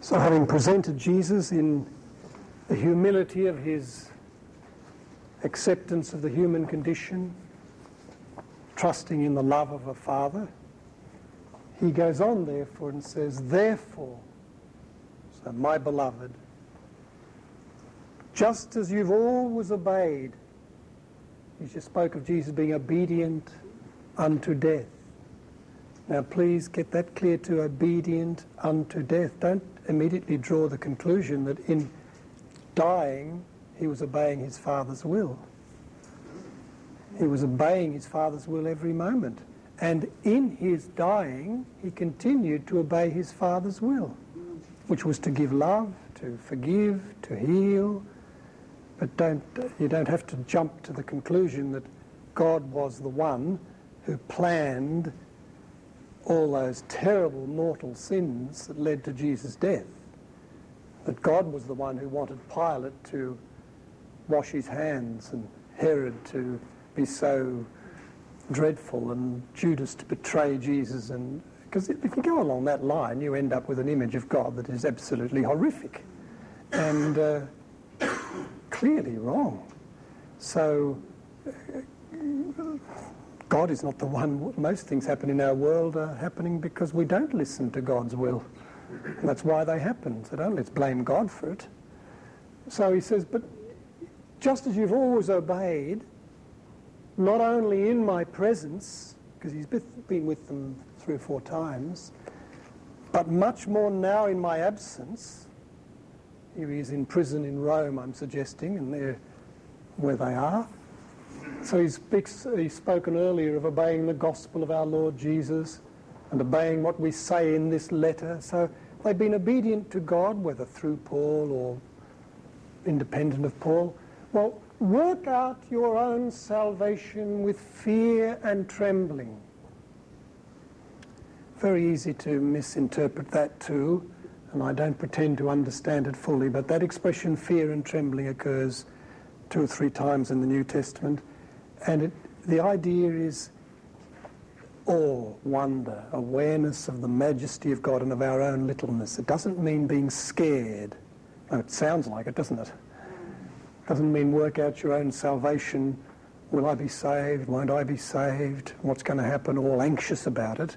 So having presented Jesus in the humility of his acceptance of the human condition, trusting in the love of a Father, he goes on therefore and says, therefore, so my beloved, just as you've always obeyed, he just spoke of Jesus being obedient unto death. Now please get that clear too, obedient unto death. Don't immediately draw the conclusion that in dying he was obeying his Father's will. He was obeying his Father's will every moment. And in his dying, he continued to obey his Father's will, which was to give love, to forgive, to heal. But you don't have to jump to the conclusion that God was the one who planned all those terrible mortal sins that led to Jesus' death. That God was the one who wanted Pilate to wash his hands and Herod to be so dreadful and Judas to betray Jesus. And because if you go along that line, you end up with an image of God that is absolutely horrific and clearly wrong. So God is not the one. Most things happen in our world are happening because we don't listen to God's will. And that's why they happen. So don't let's blame God for it. So he says, but just as you've always obeyed, not only in my presence, because he's been with them 3 or 4 times, but much more now in my absence. Here he is in prison in Rome, I'm suggesting, and they're where they are. So he's spoken earlier of obeying the gospel of our Lord Jesus and obeying what we say in this letter. So they've been obedient to God, whether through Paul or independent of Paul. Well, work out your own salvation with fear and trembling. Very easy to misinterpret that too, and I don't pretend to understand it fully, but that expression fear and trembling occurs 2 or 3 times in the New Testament, and the idea is awe, wonder, awareness of the majesty of God and of our own littleness. It doesn't mean being scared. Oh, it sounds like it, doesn't it? It doesn't mean work out your own salvation. Will I be saved? Won't I be saved? What's going to happen? All anxious about it.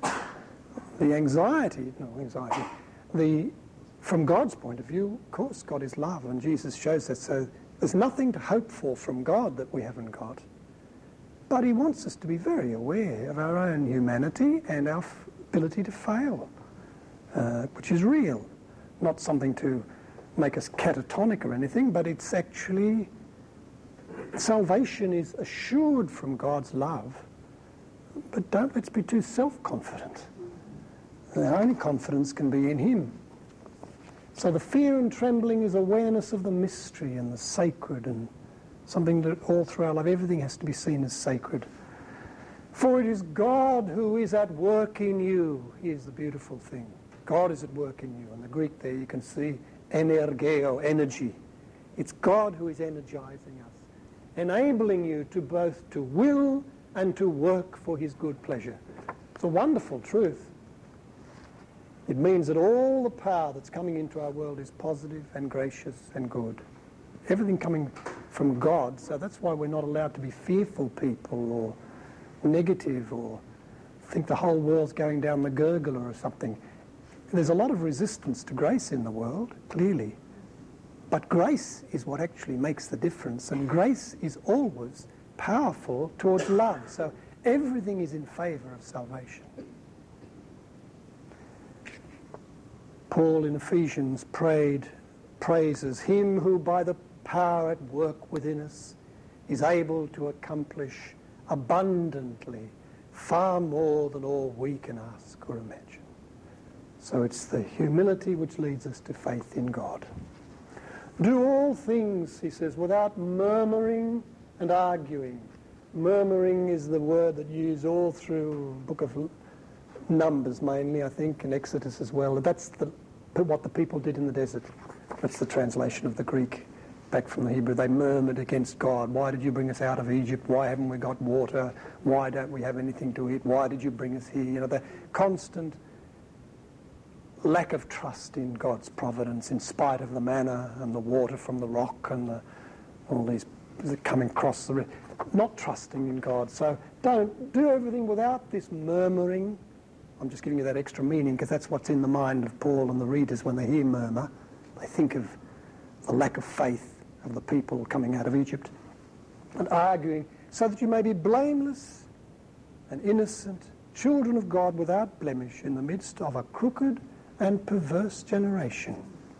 From God's point of view, of course, God is love, and Jesus shows that. So there's nothing to hope for from God that we haven't got. But he wants us to be very aware of our own humanity and our ability to fail, which is real. Not something to make us catatonic or anything, but it's actually, salvation is assured from God's love, but don't let's be too self-confident. Our only confidence can be in him. So the fear and trembling is awareness of the mystery and the sacred, and something that all through our life, everything has to be seen as sacred. For it is God who is at work in you. Here's the beautiful thing. God is at work in you. In the Greek there you can see energeo, energy. It's God who is energizing us, enabling you to both to will and to work for his good pleasure. It's a wonderful truth. It means that all the power that's coming into our world is positive and gracious and good. Everything coming from God, so that's why we're not allowed to be fearful people or negative or think the whole world's going down the gurgler or something. There's a lot of resistance to grace in the world, clearly. But grace is what actually makes the difference, and grace is always powerful towards love. So everything is in favour of salvation. Paul in Ephesians praises him who by the power at work within us is able to accomplish abundantly far more than all we can ask or imagine. So it's the humility which leads us to faith in God. Do all things, he says, without murmuring and arguing. Murmuring is the word that you use all through the book of Numbers mainly, I think, and Exodus as well. That's what the people did in the desert. That's the translation of the Greek back from the Hebrew. They murmured against God. Why did you bring us out of Egypt? Why haven't we got water? Why don't we have anything to eat? Why did you bring us here? You know, the constant lack of trust in God's providence in spite of the manna and the water from the rock and all these coming across the river. Not trusting in God. So don't do everything without this murmuring. I'm just giving you that extra meaning because that's what's in the mind of Paul and the readers when they hear murmur. They think of the lack of faith of the people coming out of Egypt and arguing, so that you may be blameless and innocent, children of God without blemish in the midst of a crooked and perverse generation.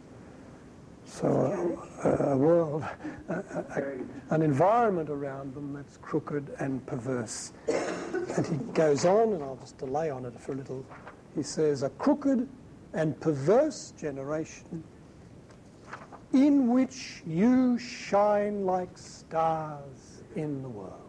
So a world, an environment around them that's crooked and perverse. And he goes on, and I'll just delay on it for a little. He says, a crooked and perverse generation in which you shine like stars in the world.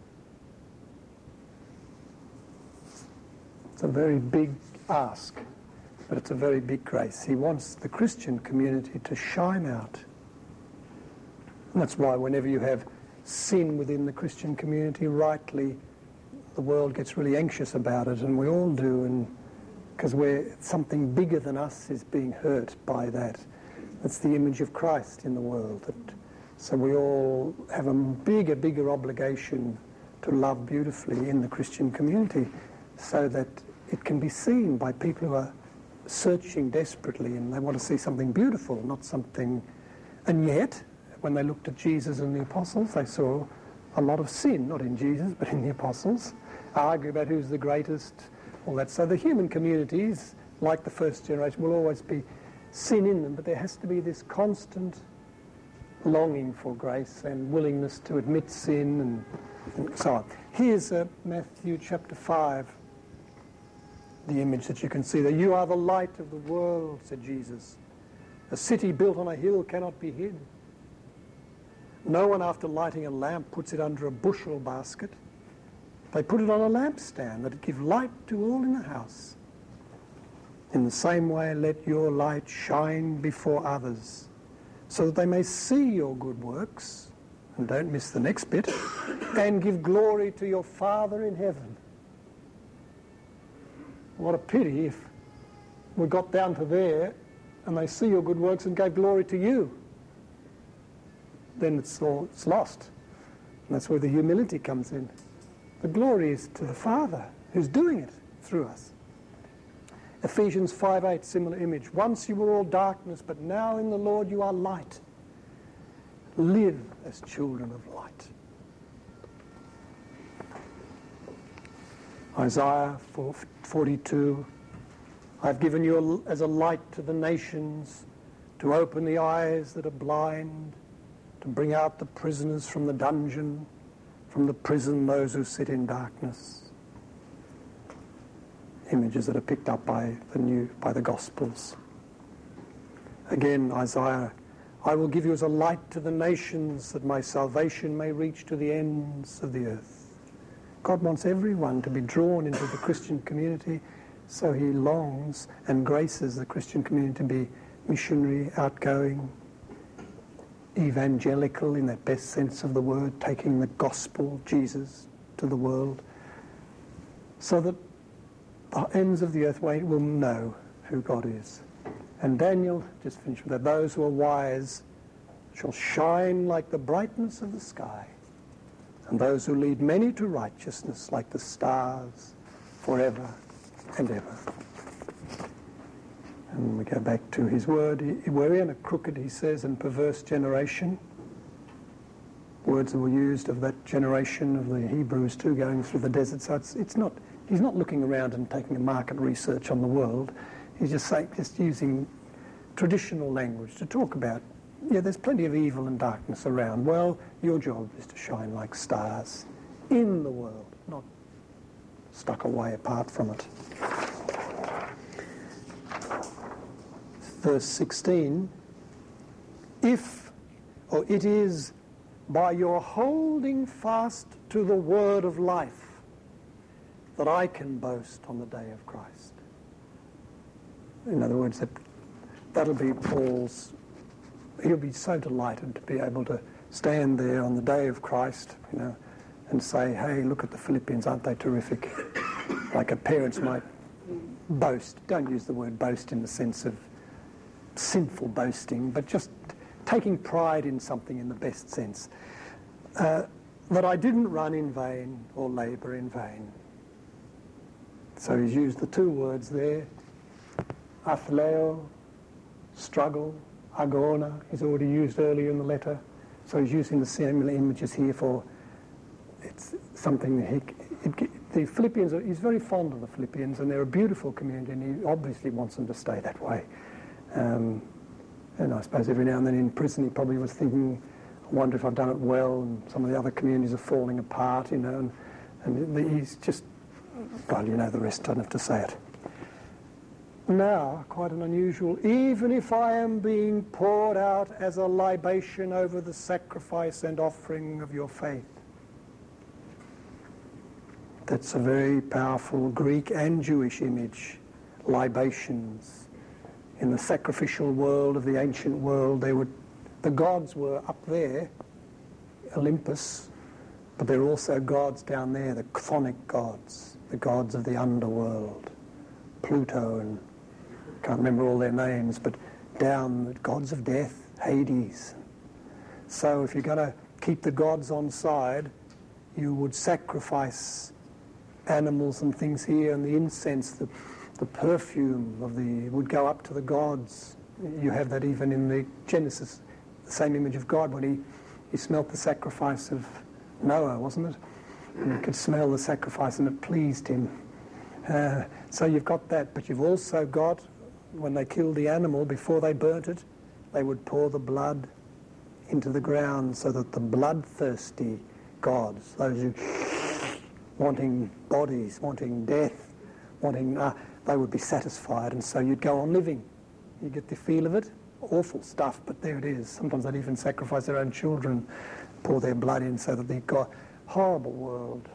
It's a very big ask, but it's a very big grace. He wants the Christian community to shine out. And that's why whenever you have sin within the Christian community, rightly, the world gets really anxious about it, and we all do, and because something bigger than us is being hurt by that. That's the image of Christ in the world. So we all have a bigger obligation to love beautifully in the Christian community so that it can be seen by people who are searching desperately and they want to see something beautiful, not something... And yet, when they looked at Jesus and the apostles, they saw a lot of sin, not in Jesus, but in the apostles, argue about who's the greatest, all that. So the human communities, like the first generation, will always be sin in them, but there has to be this constant longing for grace and willingness to admit sin and so on. Here's Matthew chapter 5, the image that you can see there. You are the light of the world, said Jesus. A city built on a hill cannot be hid. No one, after lighting a lamp, puts it under a bushel basket. They put it on a lampstand that it give light to all in the house. In the same way, let your light shine before others, so that they may see your good works, and don't miss the next bit, and give glory to your Father in heaven. What a pity if we got down to there and they see your good works and gave glory to you. Then it's lost. And that's where the humility comes in. The glory is to the Father who's doing it through us. Ephesians 5:8, similar image. Once you were all darkness, but now in the Lord you are light. Live as children of light. Isaiah 42, I've given you as a light to the nations, to open the eyes that are blind, to bring out the prisoners from the dungeon, from the prison those who sit in darkness. Images that are picked up by the Gospels. Again, Isaiah, I will give you as a light to the nations, that my salvation may reach to the ends of the earth. God wants everyone to be drawn into the Christian community, so he longs and graces the Christian community to be missionary, outgoing, evangelical in that best sense of the word, taking the gospel, Jesus, to the world, so that the ends of the earth will know who God is. And Daniel, just finish with that, those who are wise shall shine like the brightness of the sky, and those who lead many to righteousness like the stars forever and ever. And we go back to his word. We're in a crooked, he says, and perverse generation. Words that were used of that generation of the Hebrews too, going through the desert. So it's not, he's not looking around and taking a market research on the world. He's just using traditional language to talk about, yeah, there's plenty of evil and darkness around. Well, your job is to shine like stars in the world, not stuck away apart from it. Verse 16, it is by your holding fast to the word of life that I can boast on the day of Christ. In other words, that'll be Paul's, he'll be so delighted to be able to stand there on the day of Christ, and say, hey, look at the Philippians, aren't they terrific? Like a parents might boast. Don't use the word boast in the sense of sinful boasting, but just taking pride in something in the best sense. That I didn't run in vain or labour in vain. So he's used the two words there, athleo, struggle, agona, he's already used earlier in the letter. So he's using the similar images here for, it's something that the Philippians, he's very fond of the Philippians, and they're a beautiful community, and he obviously wants them to stay that way. And I suppose every now and then in prison he probably was thinking, I wonder if I've done it well, and some of the other communities are falling apart, you know, and he's just, well, you know the rest, I don't have to say it. Now, quite an unusual, even if I am being poured out as a libation over the sacrifice and offering of your faith. That's a very powerful Greek and Jewish image, libations. In the sacrificial world of the ancient world, the gods were up there, Olympus, but there are also gods down there, the chthonic gods, the gods of the underworld, Pluto, and can't remember all their names, but down, the gods of death, Hades. So if you're going to keep the gods on side, you would sacrifice animals and things here, and the incense, the perfume would go up to the gods. You have that even in the Genesis, the same image of God when he smelt the sacrifice of Noah, wasn't it? And he could smell the sacrifice and it pleased him. So you've got that, but you've also got, when they killed the animal, before they burnt it, they would pour the blood into the ground so that the bloodthirsty gods, those who wanting bodies, wanting death, they would be satisfied, and so you'd go on living. You get the feel of it. Awful stuff, but there it is. Sometimes they'd even sacrifice their own children, pour their blood in so that they've got horrible world.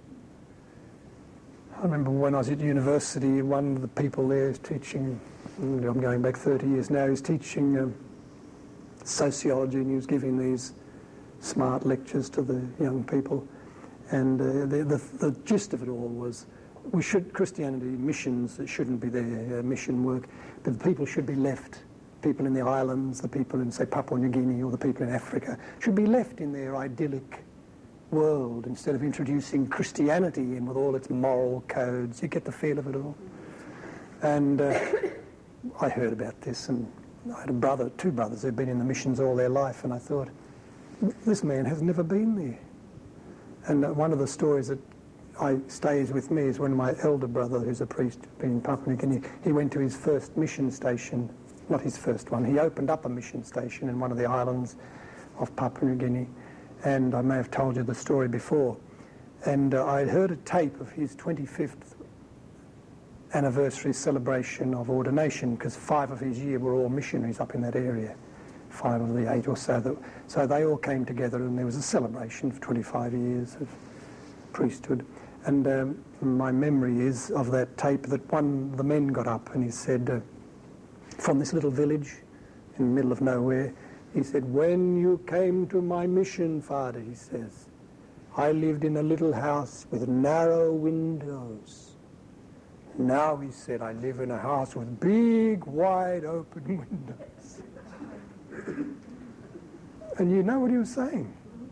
I remember when I was at university, one of the people there is teaching, I'm going back 30 years now, he's teaching sociology, and he was giving these smart lectures to the young people. And the gist of it all was, Christianity, missions, it shouldn't be there, mission work, but the people should be left. People in the islands, the people in, say, Papua New Guinea, or the people in Africa, should be left in their idyllic world instead of introducing Christianity in with all its moral codes. You get the feel of it all. And I heard about this, and I had two brothers who'd been in the missions all their life, and I thought, this man has never been there. And one of the stories that stays with me is when my elder brother, who's a priest, been in Papua New Guinea, he went to his first mission station, not his first one, he opened up a mission station in one of the islands of Papua New Guinea, and I may have told you the story before. And I'd heard a tape of his 25th anniversary celebration of ordination, because 5 of his year were all missionaries up in that area, 5 of the 8 or so. So they all came together, and there was a celebration for 25 years of priesthood. And my memory is of that tape that one of the men got up and he said, from this little village in the middle of nowhere, he said, when you came to my mission, Father, he says, I lived in a little house with narrow windows. Now, he said, I live in a house with big, wide open windows. And you know what he was saying?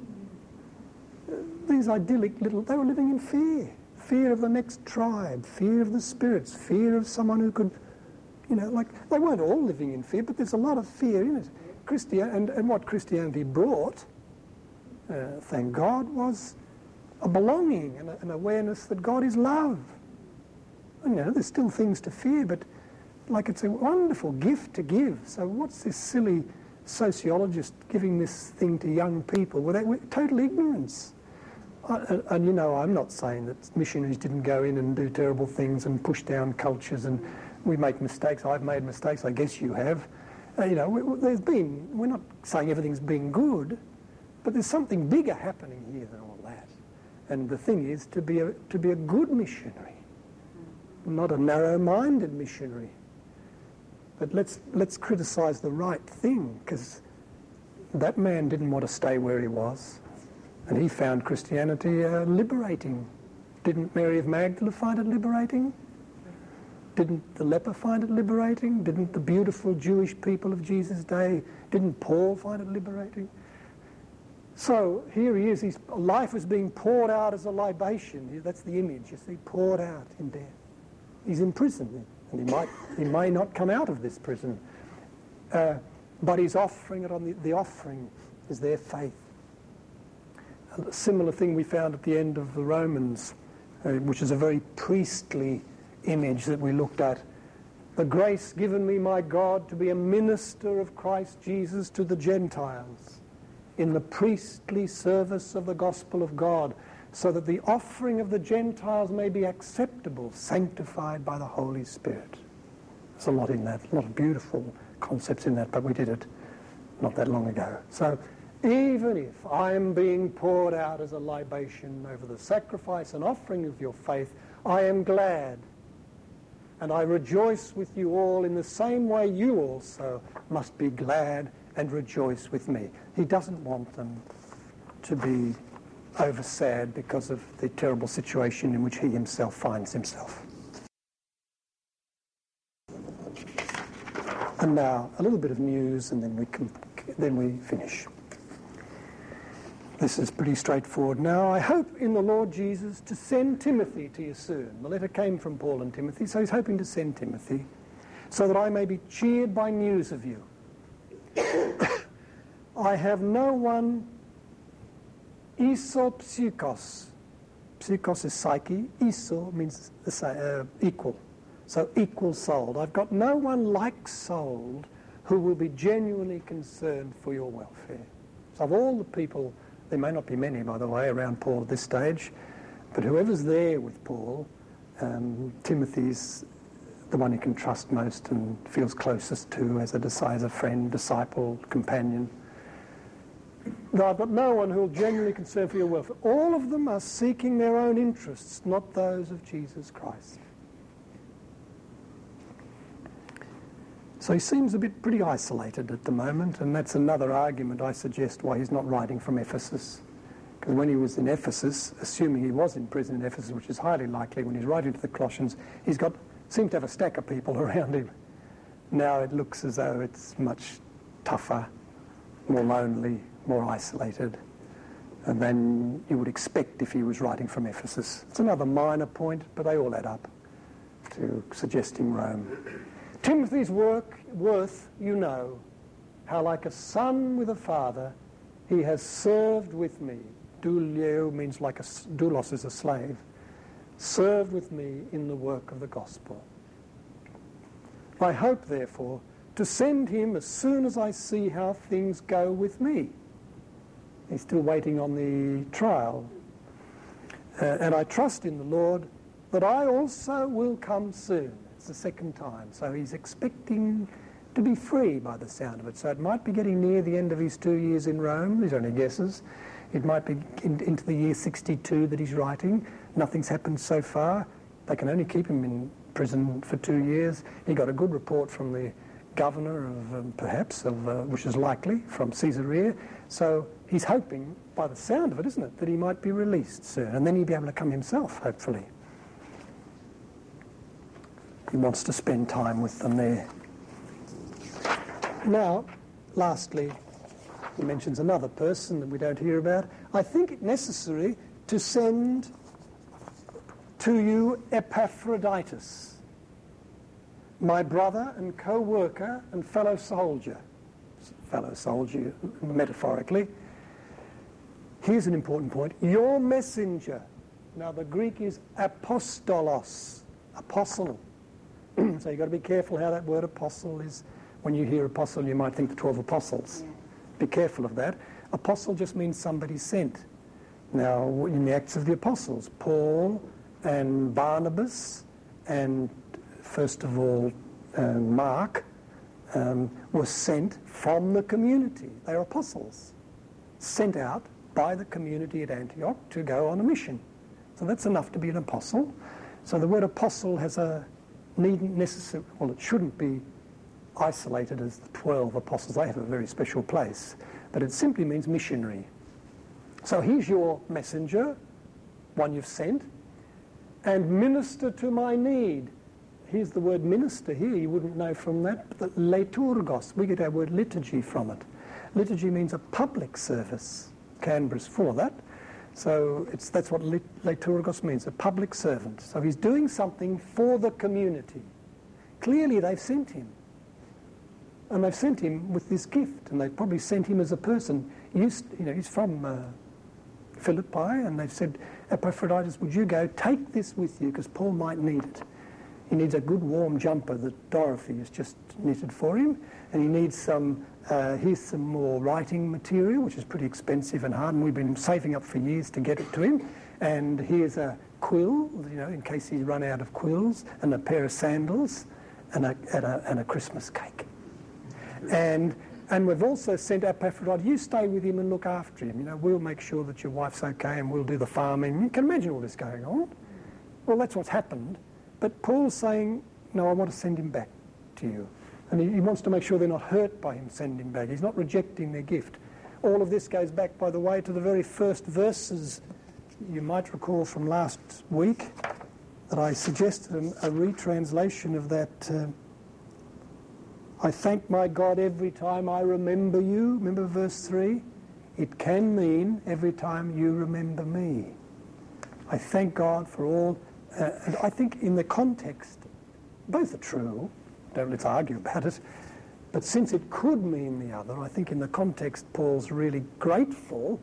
These idyllic they were living in fear. Fear of the next tribe, fear of the spirits, fear of someone who could, they weren't all living in fear, but there's a lot of fear in it. And what Christianity brought, thank God, was a belonging and an awareness that God is love. And, there's still things to fear, but it's a wonderful gift to give. So what's this silly sociologist giving this thing to young people with total ignorance? And I'm not saying that missionaries didn't go in and do terrible things and push down cultures, and we make mistakes. I've made mistakes, I guess you have. We're not saying everything's been good, but there's something bigger happening here than all that. And the thing is to be a good missionary, not a narrow-minded missionary. But let's criticise the right thing, because that man didn't want to stay where he was, and he found Christianity liberating. Didn't Mary of Magdala find it liberating? Didn't the leper find it liberating? Didn't the beautiful Jewish people of Jesus' day, didn't Paul find it liberating? So here he is, his life was being poured out as a libation. That's the image, you see, poured out in death. He's in prison, and he may not come out of this prison. But he's offering it on the offering is their faith. A similar thing we found at the end of the Romans, which is a very priestly image that we looked at. The grace given me, my God, to be a minister of Christ Jesus to the Gentiles in the priestly service of the gospel of God, so that the offering of the Gentiles may be acceptable, sanctified by the Holy Spirit. There's a lot in that, a lot of beautiful concepts in that, but we did it not that long ago. So even if I am being poured out as a libation over the sacrifice and offering of your faith, I am glad, and I rejoice with you all in the same way you also must be glad and rejoice with me. He doesn't want them to be over sad because of the terrible situation in which he himself finds himself. And now a little bit of news, and then we finish. This is pretty straightforward. Now I hope in the Lord Jesus to send Timothy to you soon. The letter came from Paul and Timothy, so he's hoping to send Timothy, so that I may be cheered by news of you. I have no one iso psychos. Psychos is psyche. Iso means equal. So equal-souled. I've got no one like-souled who will be genuinely concerned for your welfare. So of all the people, there may not be many, by the way, around Paul at this stage, but whoever's there with Paul, Timothy's the one he can trust most and feels closest to as a friend, disciple, companion. No, I've got no one who will genuinely concern for your welfare. All of them are seeking their own interests, not those of Jesus Christ. So he seems pretty isolated at the moment, and that's another argument I suggest why he's not writing from Ephesus. Because when he was in Ephesus, assuming he was in prison in Ephesus, which is highly likely, when he's writing to the Colossians, seems to have a stack of people around him. Now it looks as though it's much tougher, more lonely, more isolated than you would expect if he was writing from Ephesus. It's another minor point, but they all add up to suggesting Rome. Timothy's worth, you know, how like a son with a father, he has served with me. Douleo means doulos is a slave. Served with me in the work of the gospel. I hope, therefore, to send him as soon as I see how things go with me. He's still waiting on the trial. And I trust in the Lord that I also will come soon. It's the second time. So he's expecting to be free by the sound of it. So it might be getting near the end of his 2 years in Rome. These are only guesses. It might be into the year 62 that he's writing. Nothing's happened so far. They can only keep him in prison for 2 years. He got a good report from the governor of, which is likely, from Caesarea. So he's hoping, by the sound of it, isn't it, that he might be released soon. And then he'll be able to come himself, hopefully. He wants to spend time with them there. Now, lastly, he mentions another person that we don't hear about. I think it necessary to send to you Epaphroditus, my brother and co-worker and fellow soldier metaphorically. Here's an important point. Your messenger. Now the Greek is apostolos, apostle. So you've got to be careful how that word apostle is. When you hear apostle, you might think the 12 apostles. Yeah. Be careful of that. Apostle just means somebody sent. Now, in the Acts of the Apostles, Paul and Barnabas and, first of all, Mark were sent from the community. They are apostles, sent out by the community at Antioch to go on a mission. So that's enough to be an apostle. So the word apostle has a needn't necessarily, well, it shouldn't be isolated as the 12 apostles. They have a very special place, but it simply means missionary. So he's your messenger, one you've sent, and minister to my need. here's the word minister here, you wouldn't know from that, but the liturgos, we get our word liturgy from it. Liturgy means a public service. Canberra's full of that. So that's what liturgos means, a public servant. So he's doing something for the community. Clearly they've sent him. And they've sent him with this gift, and they've probably sent him as a person. He's from Philippi, and they've said, Epaphroditus, would you go, take this with you, because Paul might need it. He needs a good warm jumper that Dorothy has just knitted for him, and he needs here's some more writing material, which is pretty expensive and hard, and we've been saving up for years to get it to him. And here's a quill, in case he's run out of quills, and a pair of sandals, and a Christmas cake. And we've also sent Epaphroditus, you stay with him and look after him. We'll make sure that your wife's okay and we'll do the farming. You can imagine all this going on. Well, that's what's happened. But Paul's saying, no, I want to send him back to you. And he wants to make sure they're not hurt by him sending back. He's not rejecting their gift. All of this goes back, by the way, to the very first verses. You might recall from last week that I suggested a retranslation of that. I thank my God every time I remember you. Remember verse 3? It can mean every time you remember me. I thank God for all. And I think in the context, both are true. Let's argue about it. But since it could mean the other, I think in the context Paul's really grateful,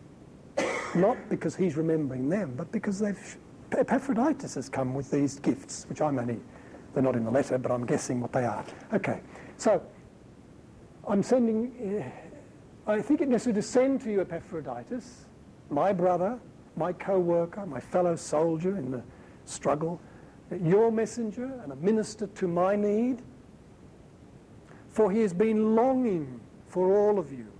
not because he's remembering them, but because Epaphroditus has come with these gifts, which they're not in the letter, but I'm guessing what they are. Okay. So, I'm sending, I think it necessary to send to you Epaphroditus, my brother, my co-worker, my fellow soldier in the struggle, your messenger and a minister to my need, for he has been longing for all of you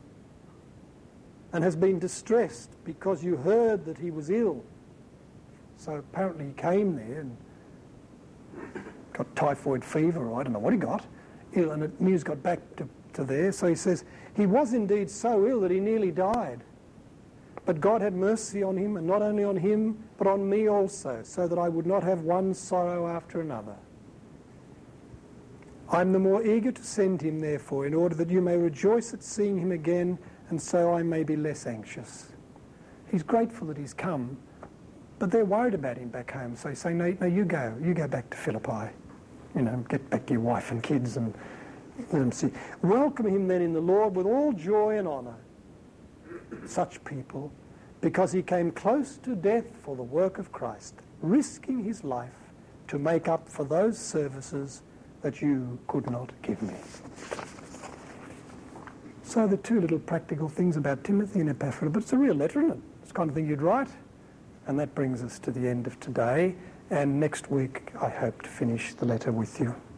and has been distressed because you heard that he was ill. So apparently he came there and got typhoid fever, or I don't know what he got. Ill, and the news got back to there. So he says, he was indeed so ill that he nearly died. But God had mercy on him, and not only on him, but on me also, so that I would not have one sorrow after another. I'm the more eager to send him, therefore, in order that you may rejoice at seeing him again, and so I may be less anxious. He's grateful that he's come, but they're worried about him back home. So he's saying, no, you go back to Philippi. Get back to your wife and kids and let them see. Welcome him then in the Lord with all joy and honour, such people, because he came close to death for the work of Christ, risking his life to make up for those services that you could not give me. So the two little practical things about Timothy and Epaphroditus, but it's a real letter, isn't it? It's the kind of thing you'd write. And that brings us to the end of today. And next week, I hope to finish the letter with you.